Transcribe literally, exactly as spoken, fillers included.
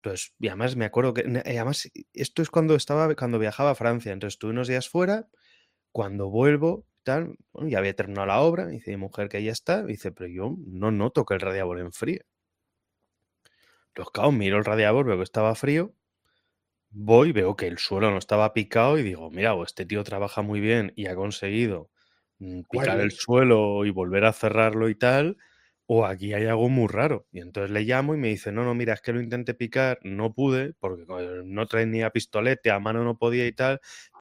Entonces, y además me acuerdo que, y además, esto es cuando estaba, cuando viajaba a Francia, entonces estuve unos días fuera, cuando vuelvo, tal, bueno, ya había terminado la obra, me dice mi mujer que ya está, me dice, pero yo no noto que el radiador enfríe. Entonces, claro, miro el radiador, veo que estaba frío, voy, veo que el suelo no estaba picado y digo, mira, o este tío trabaja muy bien y ha conseguido mm, picar el Guardias. suelo y volver a cerrarlo y tal, o aquí hay algo muy raro. Y entonces le llamo y me dice, no, no, mira, es que lo intenté picar, no pude, porque co- no trae ni a pistolete, a mano no podía y tal,